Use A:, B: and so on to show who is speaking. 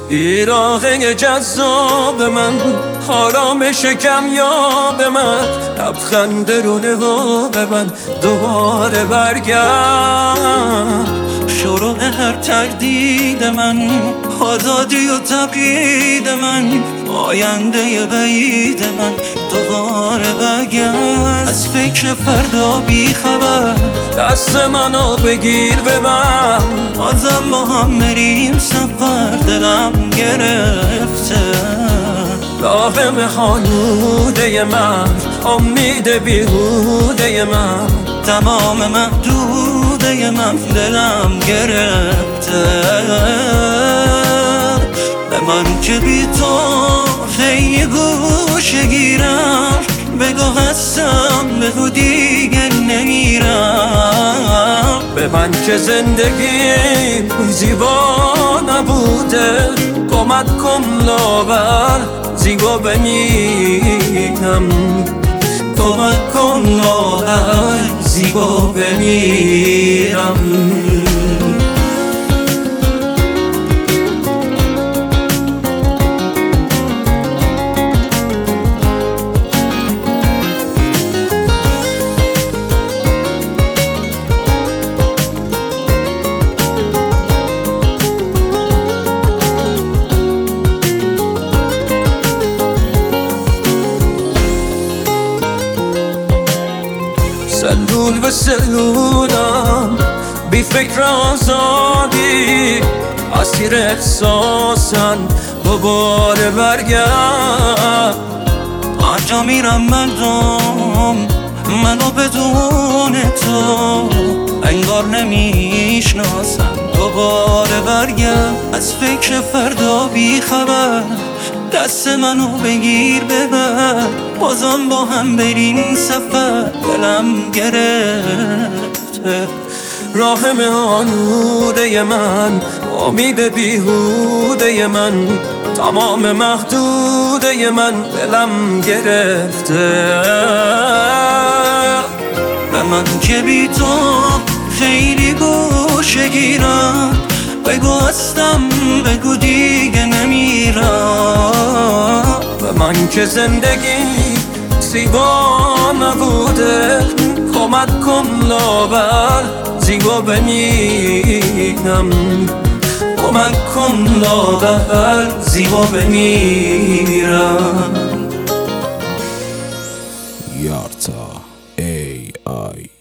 A: ایراغه جذاب من، آرامش کمیاب من، لبخند رو نقاب من، دوباره برگرد. شروع هر تردید من، آزادی و تقیید من، آینده بعید من، دوباره برگرد. از فکر فردا بی خبر، دست منو بگیر به من، بازم با هم بریم سفر. دلم گرفته راه مخانوده من، امید بیهوده من، تمام محدوده من، دلم گرفته. به من که بی تو خیلی گوشه گیرم، بگو هستم بگو دیگه نمیرم. به من که زندگی زیبا نبوده، کمک کن لاغر زیبا بمیرم. کمک کن لاغر زیبا بمیرم. سلول به سلولم، بی فکر آزادی، اسیر احساسن، دوباره برگرد. هر جا میرم مردم منو بدون تو انگار نمیشناسن، دوباره برگرد. از فکر فردا بی خبر، دست منو بگیر ببر، بازم با هم بریم سفر. دلم گرفته راه آنوده من، امید بیهوده من، تمام محدوده من، دلم گرفته. به من که بی تو خیلی گوشه گیرم، بگو هستم بگو دیگه نمیرم. به من که زندگی زیبا نبوده، کمک کن لاغر زیبا بمیرم. کمک کن لاغر زیبا بمیرم.
B: یارتا AI